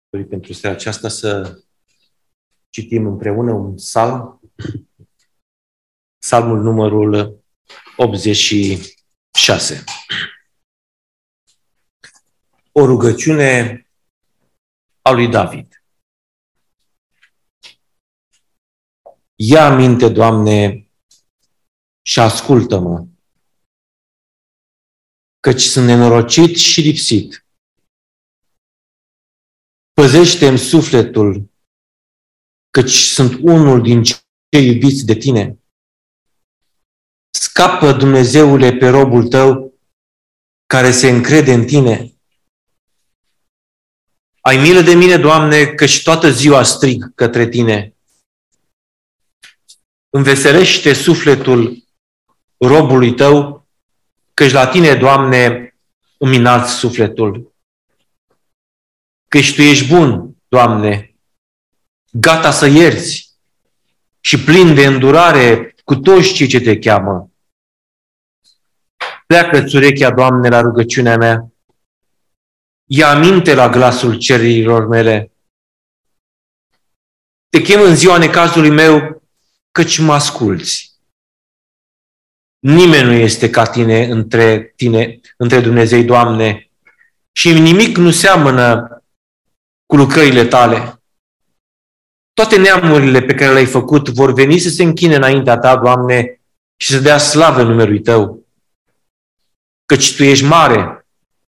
Pentru seara aceasta să citim împreună un psalm, psalmul numărul 86. O rugăciune a lui David. Ia aminte, Doamne, și ascultă-mă, căci sunt nenorocit și lipsit. Păzește-mi sufletul, căci sunt unul din cei iubiți de tine. Scapă, Dumnezeule, pe robul tău, care se încrede în tine. Ai milă de mine, Doamne, căci toată ziua strig către tine. Înveselește sufletul robului tău, căci la tine, Doamne, îmi înalți sufletul. Căci tu ești bun, Doamne, gata să ierți și plin de îndurare cu toți cei ce te cheamă. Pleacă-ți urechea, Doamne, la rugăciunea mea. Ia aminte la glasul cererilor mele. Te chem în ziua necazului meu, căci mă asculți. Nimeni nu este ca tine între Dumnezei, Doamne, și nimic nu seamănă cu lucrările tale. Toate neamurile pe care le-ai făcut vor veni să se închine înaintea ta, Doamne, și să dea slavă numelui tău. Căci tu ești mare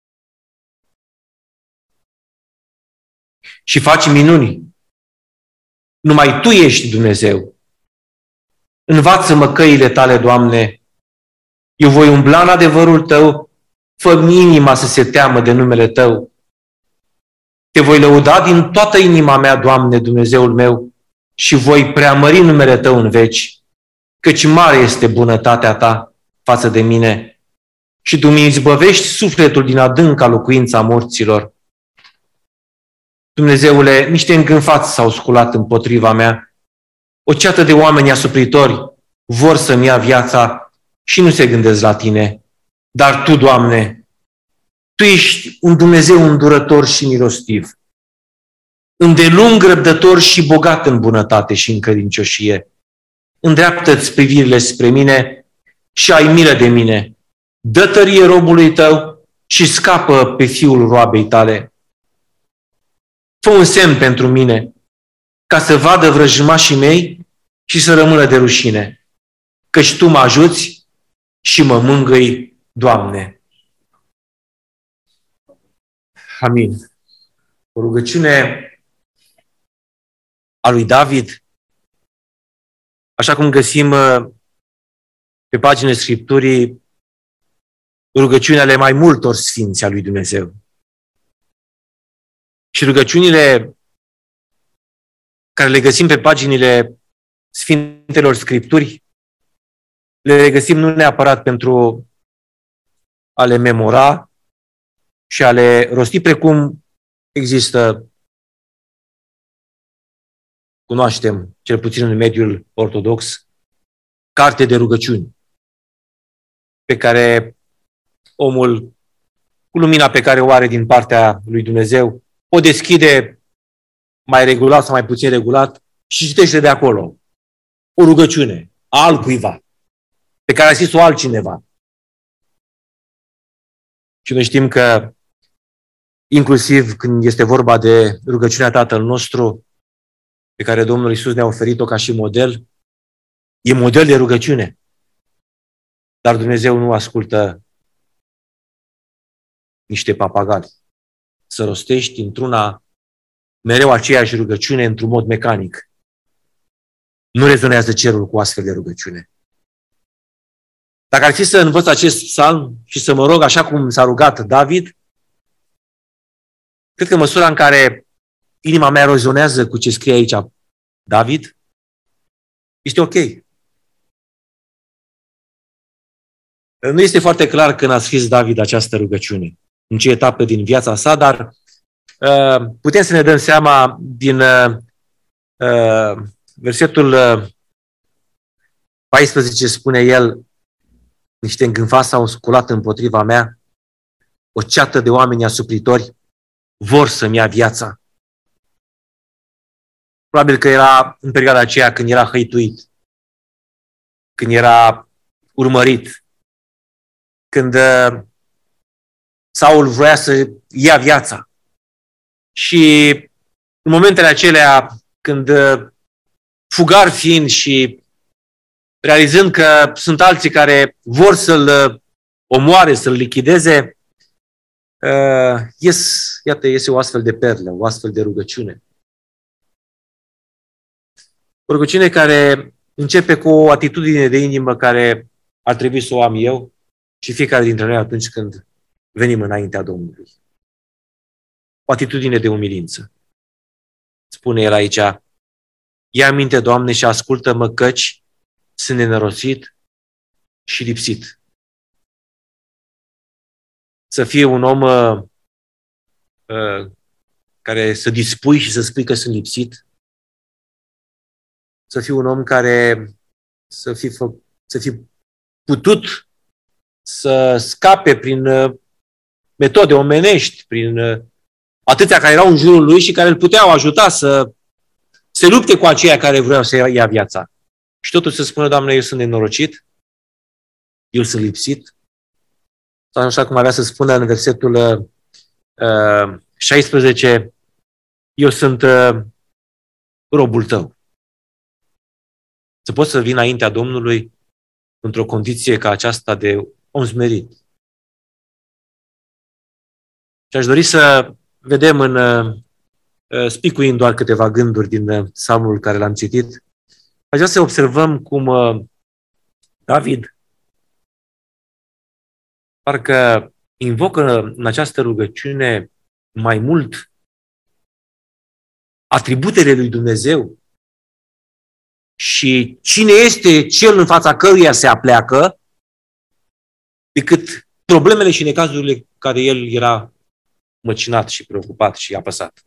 și faci minuni. Numai tu ești Dumnezeu. Învață-mă căile tale, Doamne. Eu voi umbla în adevărul tău, fă-mi inima să se teamă de numele tău. Te voi lăuda din toată inima mea, Doamne, Dumnezeul meu, și voi preamări numele tău în veci, căci mare este bunătatea ta față de mine și tu mi izbăvești sufletul din adânca locuința morților. Dumnezeule, niște îngânfați s-au sculat împotriva mea. O ceată de oameni asupritori vor să-mi ia viața și nu se gândesc la tine. Dar tu, Doamne, tu ești un Dumnezeu îndurător și milostiv, îndelung răbdător și bogat în bunătate și în credincioșie. Îndreaptă-ți privirile spre mine și ai milă de mine. Dă tărie robului tău și scapă pe fiul roabei tale. Fă un semn pentru mine, ca să vadă vrăjmașii mei și să rămână de rușine, căci tu mă ajuți și mă mângâi, Doamne. Amin. O rugăciune a lui David, așa cum găsim pe paginile Scripturii, rugăciunile ale mai multor sfinți a lui Dumnezeu. Și rugăciunile care le găsim pe paginile Sfintelor Scripturi, le regăsim nu neapărat pentru a le memora și a le rosti precum există, cunoaștem, cel puțin în mediul ortodox, carte de rugăciuni, pe care omul, cu lumina pe care o are din partea lui Dumnezeu, o deschide mai regulat sau mai puțin regulat și citește de acolo o rugăciune a altcuiva, pe care a scris-o altcineva. Și noi știm că, inclusiv când este vorba de rugăciunea Tatăl nostru, pe care Domnul Iisus ne-a oferit-o ca și model, e model de rugăciune. Dar Dumnezeu nu ascultă niște papagali. Să rostești într-una mereu aceeași rugăciune într-un mod mecanic. Nu rezonează cerul cu astfel de rugăciune. Dacă ar fi să învăț acest psalm și să mă rog așa cum s-a rugat David, cred că în măsura în care inima mea rezonează cu ce scrie aici David, este ok. Nu este foarte clar când a scris David această rugăciune, în ce etapă din viața sa, dar putem să ne dăm seama din versetul 14, spune el, niște îngânfați s-au sculat împotriva mea, o ceată de oameni asupritori vor să-mi ia viața. Probabil că era în perioada aceea când era hăituit, când era urmărit, când Saul voia să ia viața. Și în momentele acelea, când fugar fiind și realizând că sunt alții care vor să-l omoare, să-l lichideze, iese o astfel de perlă, o astfel de rugăciune. O rugăciune care începe cu o atitudine de inimă care ar trebui să o am eu și fiecare dintre noi atunci când venim înaintea Domnului. O atitudine de umilință. Spune el aici: ia aminte, Doamne, și ascultă-mă, căci sunt nenorocit și lipsit. Să fie un om care să dispui și să spui că sunt lipsit. Să fii un om care să fi putut să scape prin metode omenești, prin atâția care erau în jurul lui și care îl puteau ajuta să se lupte cu aceia care vreau să ia viața. Și totul să spună: Doamne, eu sunt nenorocit, eu sunt lipsit. Sau așa cum avea să spună în versetul 16, eu sunt robul tău. Să poți să vii înaintea Domnului într-o condiție ca aceasta de om smerit. Și aș dori să vedem spicuind doar câteva gânduri din psalmul care l-am citit. Aș vrea să observăm cum David parcă invocă în această rugăciune mai mult atributele lui Dumnezeu și cine este cel în fața căruia se apleacă, decât problemele și necazurile care el era măcinat și preocupat și apăsat.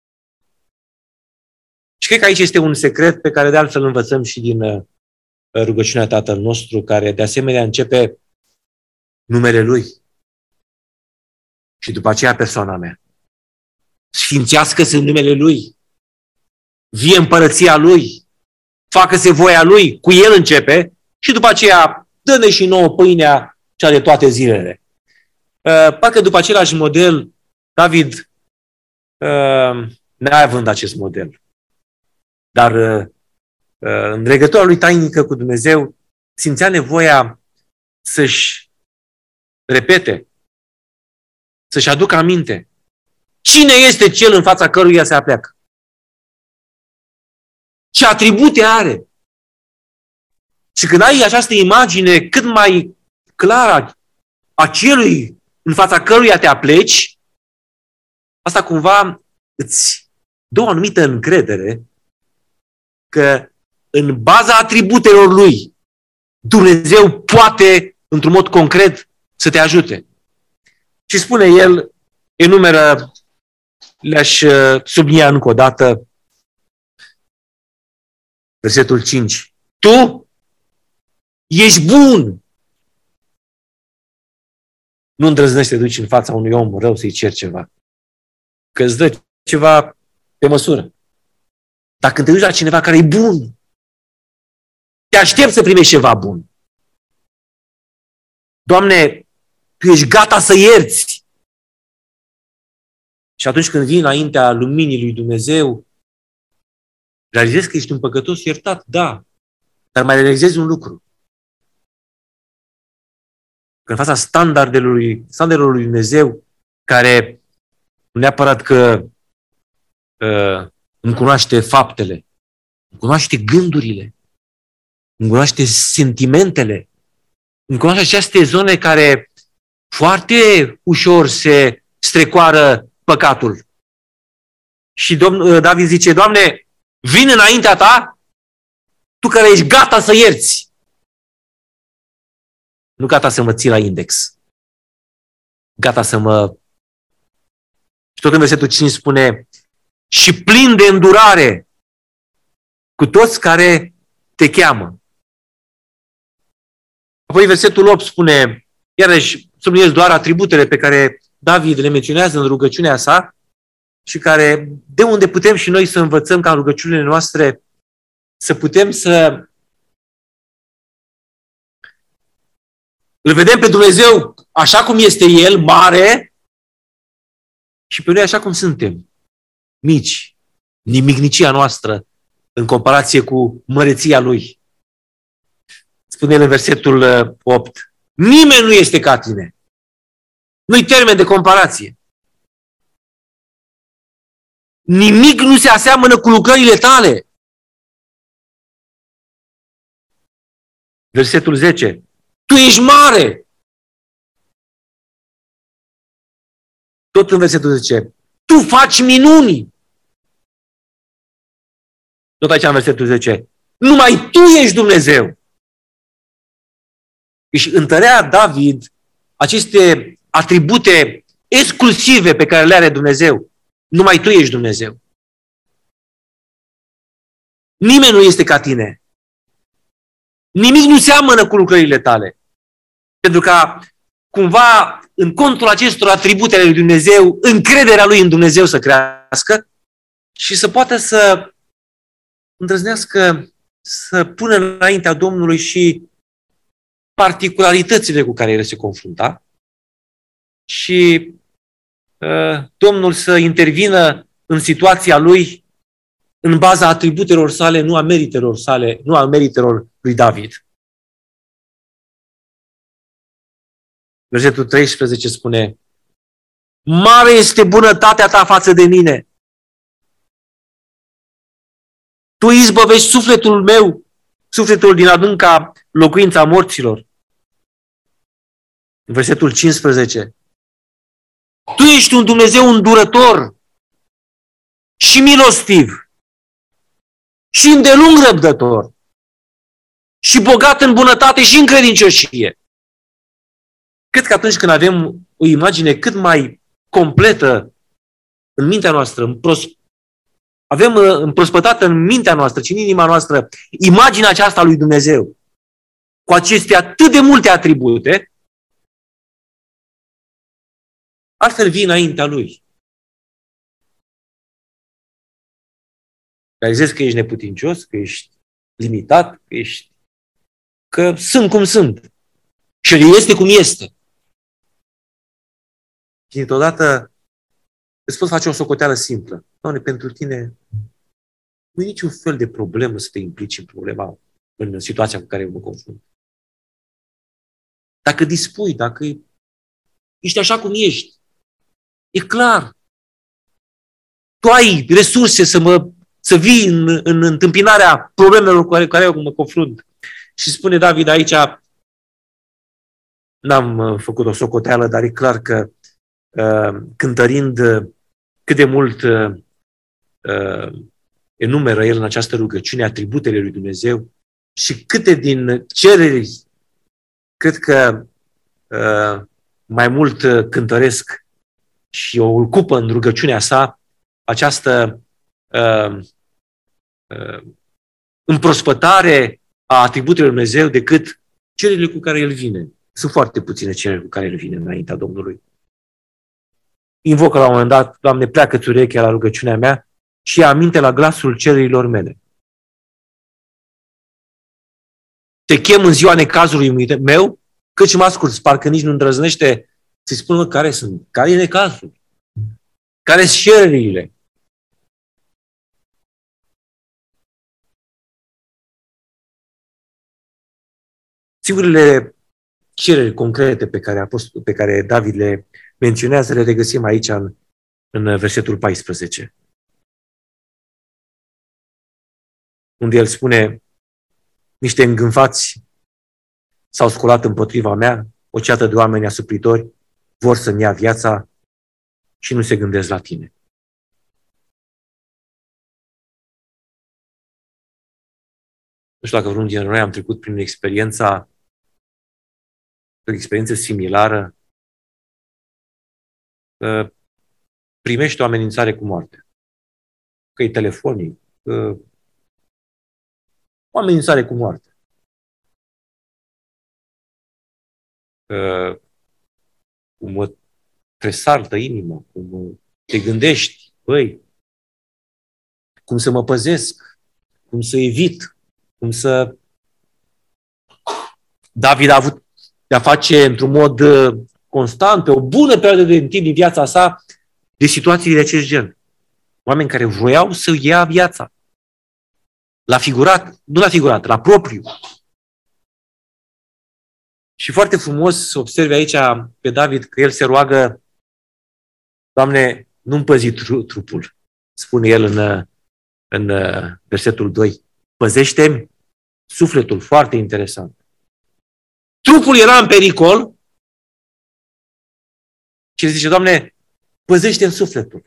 Și cred că aici este un secret pe care de altfel învățăm și din rugăciunea Tatăl nostru, care de asemenea începe numele Lui și după aceea persoana mea. Sfințească-se în numele Lui, vie împărăția Lui, facă-se voia Lui, cu El începe și după aceea dă-ne și nouă pâinea cea de toate zilele. Parcă după același model, David, neavând acest model, dar în legătura lui tainică cu Dumnezeu, simțea nevoia să-și repete, să-și aducă aminte cine este cel în fața căruia se apleacă, ce atribute are. Și când ai această imagine cât mai clară a celui în fața căruia te apleci, asta cumva îți dă o anumită încredere că în baza atributelor lui Dumnezeu poate, într-un mod concret, să te ajute. Și spune el, enumeră, le-aș sublinia încă o dată, versetul 5. Tu ești bun! Nu îndrăznești să te duci în fața unui om rău să-i ceri ceva. Că îți dă ceva pe măsură. Dar când te duci la cineva care e bun, te aștepți să primești ceva bun. Doamne, Tu ești gata să ierți. Și atunci când vii înaintea luminii lui Dumnezeu, realizezi că ești un păcătos iertat, da, dar mai realizezi un lucru. Că în fața standardelor lui Dumnezeu, care nu neapărat că îmi cunoaște faptele, îmi cunoaște gândurile, îmi cunoaște sentimentele, îmi cunoaște aceste zone care foarte ușor se strecoară păcatul. Și David zice, Doamne, vin înaintea Ta, Tu care ești gata să ierți. Nu gata să mă ții la index. Gata să mă... Și tot în versetul 5 spune, și plin de îndurare cu toți care te cheamă. Apoi versetul 8 spune, iarăși subliniez doar atributele pe care David le menționează în rugăciunea sa, și de unde putem și noi să învățăm ca în rugăciunile noastre să putem să îl vedem pe Dumnezeu așa cum este El, mare, și pe noi așa cum suntem, mici, nimicnicia noastră în comparație cu măreția Lui. Spune El în versetul 8, nimeni nu este ca tine. Nu-i termen de comparație. Nimic nu se aseamănă cu lucrările tale. Versetul 10. Tu ești mare. Tot în versetul 10. Tu faci minuni. Tot aici în versetul 10. Numai tu ești Dumnezeu. Își întărea David aceste atribute exclusive pe care le are Dumnezeu. Numai tu ești Dumnezeu. Nimeni nu este ca tine. Nimic nu seamănă cu lucrările tale. Pentru ca cumva în contul acestor atribute ale lui Dumnezeu, încrederea lui în Dumnezeu să crească și să poată să îndrăznească să pună înaintea Domnului și particularitățile cu care el se confrunta și Domnul să intervină în situația lui în baza atributelor sale, nu a meritelor sale, nu a meritelor lui David. Versetul 13 spune: mare este bunătatea ta față de mine. Tu izbăvești sufletul meu, sufletul din adânca locuința morților. Versetul 15. Tu ești un Dumnezeu îndurător și milostiv și îndelung răbdător și bogat în bunătate și în credincioșie. Cred că atunci când avem o imagine cât mai completă în mintea noastră, avem împrospătată în mintea noastră și în inima noastră imaginea aceasta lui Dumnezeu, cu aceste atât de multe atribute, altfel vii înaintea Lui. Realizezi că ești neputincios, că ești limitat, că sunt cum sunt. Și El este cum este. Și dintr-odată îți poți face o socoteală simplă. Doamne, pentru tine nu e niciun fel de problemă să te implici în problema, în situația cu care mă confrunt. Dacă dispui, dacă ești așa cum ești, e clar. Tu ai resurse să vii în întâmpinarea problemelor cu care eu mă confrunt. Și spune David aici, n-am făcut o socoteală, dar e clar că cântărind cât de mult enumeră el în această rugăciune atributele lui Dumnezeu și câte din cereri cred că mai mult cântăresc și o ocupă în rugăciunea sa această împrospătare a atributelor lui Dumnezeu decât cererile cu care el vine. Sunt foarte puține cereri cu care el vine înaintea Domnului. Invocă la un moment dat: Doamne, pleacă-ți urechea la rugăciunea mea și ia aminte la glasul cererilor mele. Te chem în ziua necazului meu, căci mă asculți, parcă nici nu îndrăznește să-i spun care sunt, care e necazul, care sunt cererile. Singurele cereri concrete pe care David le menționează le regăsim aici în versetul 14. Unde el spune: niște îngânfați s-au sculat împotriva mea, o ceată de oameni asupritori vor să-mi ia viața și nu se gândesc la tine. Nu știu dacă vreunul dintre noi am trecut prin o experiență similară. Primești o amenințare cu moarte. Că e telefonic, o amenințare cu moarte. Cum te saltă inima, cum te gândești Băi, cum să mă păzesc, cum să evit, cum să... David a avut de-a face într-un mod constant, pe o bună perioadă de timp din viața sa, de situații de acest gen. Oameni care voiau să ia viața. La figurat, nu la figurat, la propriu. Și foarte frumos observi aici pe David că el se roagă, Doamne, nu-mi păzi trupul, spune el în versetul 2. Păzește-mi sufletul, foarte interesant. Trupul era în pericol și el zice, Doamne, păzește-mi sufletul.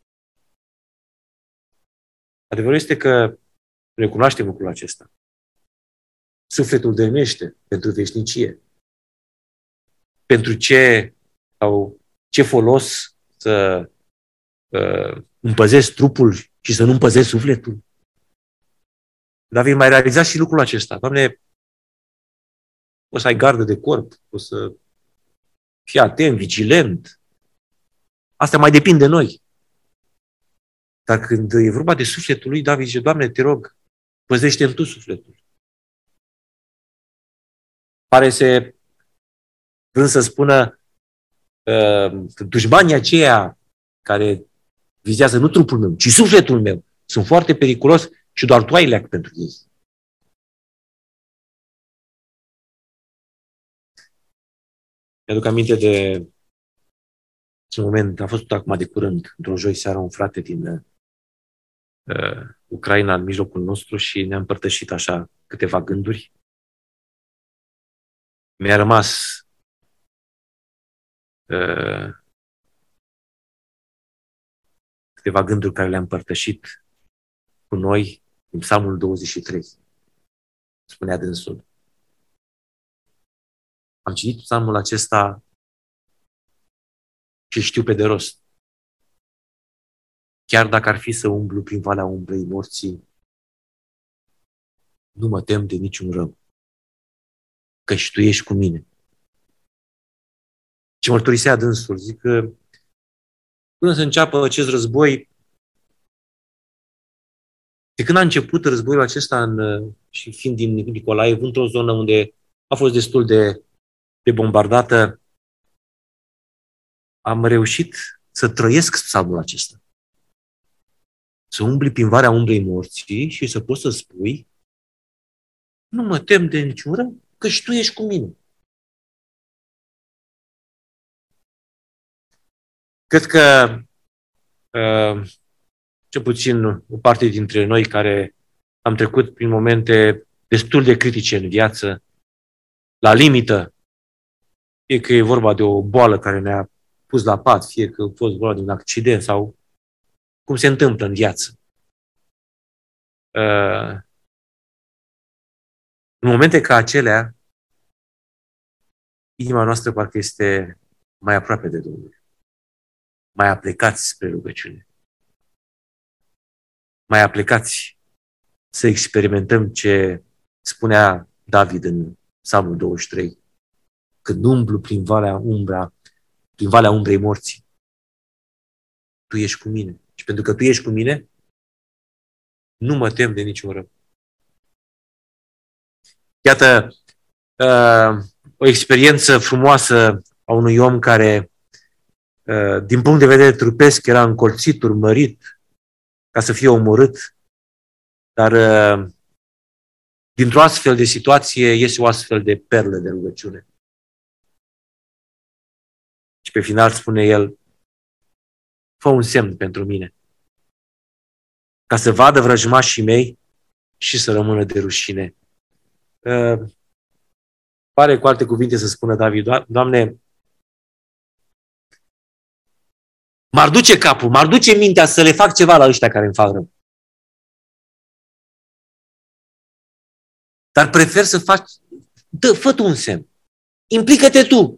Adevărul este că recunoaștem lucrul acesta. Sufletul dăinuiește pentru veșnicie. Pentru ce sau ce folos să îmi păzesc trupul și să nu îmi păzesc sufletul? David mai realizat și lucrul acesta. Doamne, o să ai gardă de corp, o să fii atent, vigilent. Asta mai depinde de noi. Dar când e vorba de sufletul lui, David zice, Doamne, te rog, păzește-mi tu sufletul. Pare să vrând să spună dușmanii aceia care vizează nu trupul meu, ci sufletul meu, sunt foarte periculos și doar tu ai leac pentru ei. Mi-aduc aminte de un moment, a fost acum de curând, într-o joi seara, un frate din Ucraina în mijlocul nostru și ne-a împărtășit așa câteva gânduri. Mi-a rămas câteva gânduri care le-a împărtășit cu noi în Psalmul 23. Spunea dânsul. Am citit psalmul acesta și știu pe de rost. Chiar dacă ar fi să umblu prin valea umbrei morții, nu mă tem de niciun rău, căci tu ești cu mine. Și mărturisea dânsul, zic că până să înceapă acest război, de când a început războiul acesta și fiind din Nicolaev, într-o zonă unde a fost destul de bombardată, am reușit să trăiesc psalmul acesta. Să umbli prin valea umbrei morții și să poți să spui, nu mă tem de niciun rău, căci tu ești cu mine. Cred că cel puțin o parte dintre noi care am trecut prin momente destul de critice în viață, la limită, fie că e vorba de o boală care ne-a pus la pat, fie că a fost vorba de un accident sau cum se întâmplă în viață. În momente ca acelea, inima noastră parcă este mai aproape de Domnul, mai aplecați spre rugăciune, mai aplecați să experimentăm ce spunea David în Psalmul 23, când umblu prin valea umbrei morții. Tu ești cu mine. Și pentru că tu ești cu mine, nu mă tem de niciun rău. Iată o experiență frumoasă a unui om care, din punct de vedere trupesc, era încolțit, urmărit, ca să fie omorât, dar dintr-o astfel de situație iese o astfel de perlă de rugăciune. Și pe final spune el, fă un semn pentru mine, ca să vadă vrăjmașii mei și să rămână de rușine. Pare cu alte cuvinte să spună David, Doamne, m-ar duce capul, m-ar duce mintea să le fac ceva la ăștia care îmi fac rău. Dar prefer să faci, fă tu un semn. Implică-te tu.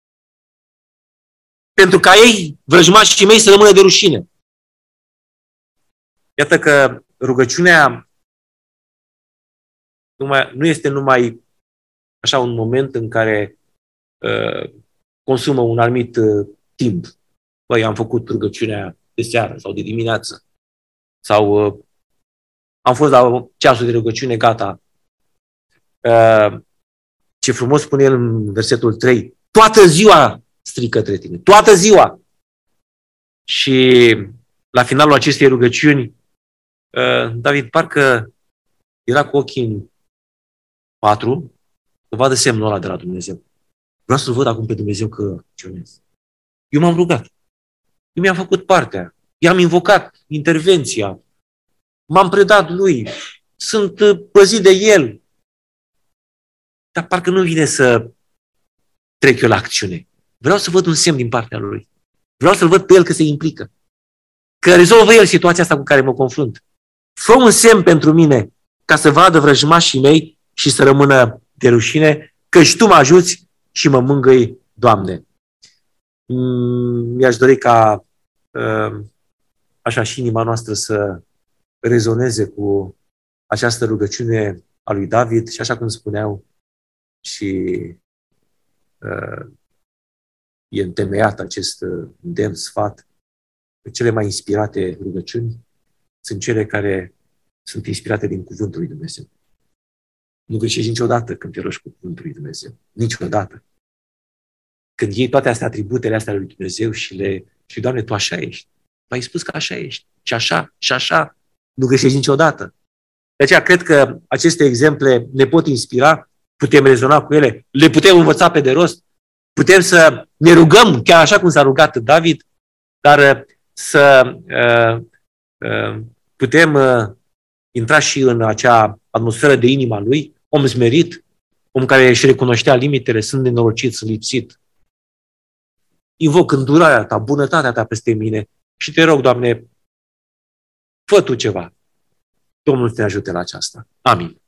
Pentru ca ei, vrăjmașii mei, să rămână de rușine. Iată că rugăciunea nu este numai așa un moment în care consumă un anumit timp. Băi, am făcut rugăciunea de seară sau de dimineață. Sau am fost la ceasul de rugăciune, gata. Ce frumos spune el în versetul 3. Toată ziua strig către tine. Toată ziua. Și la finalul acestei rugăciuni, David parcă era cu ochii în patru, să vadă semnul ăla de la Dumnezeu. Vreau să-L văd acum pe Dumnezeu că acționez. Eu m-am rugat. Eu mi-am făcut partea. I-am invocat intervenția. M-am predat Lui. Sunt păzit de El. Dar parcă nu vine să trec eu la acțiune. Vreau să văd un semn din partea Lui. Vreau să-L văd pe El că se implică. Că rezolvă El situația asta cu care mă confrunt. Fă un semn pentru mine ca să vadă vrăjmașii mei și să rămână de rușine, căci Tu mă ajuți și mă mângâi, Doamne. Mi-aș dori ca așa și inima noastră să rezoneze cu această rugăciune a lui David și așa cum spuneau și e întemeiat acest îndemn, sfat. Cele mai inspirate rugăciuni sunt cele care sunt inspirate din Cuvântul lui Dumnezeu. Nu greșești niciodată când te rogi cu Cuvântul lui Dumnezeu. Niciodată. Când iei toate astea, atributele astea lui Dumnezeu și Doamne, Tu așa ești. M-ai spus că așa ești. Și așa, și așa. Nu greșești niciodată. De aceea cred că aceste exemple ne pot inspira, putem rezona cu ele, le putem învăța pe de rost, putem să ne rugăm, chiar așa cum s-a rugat David, dar să putem intra și în acea atmosferă de inima lui, om smerit, om care își recunoștea limitele, sunt nenorocit, sunt lipsit. Invoc îndurarea Ta, bunătatea Ta peste mine și te rog, Doamne, fă Tu ceva. Domnul te ajute la aceasta. Amin.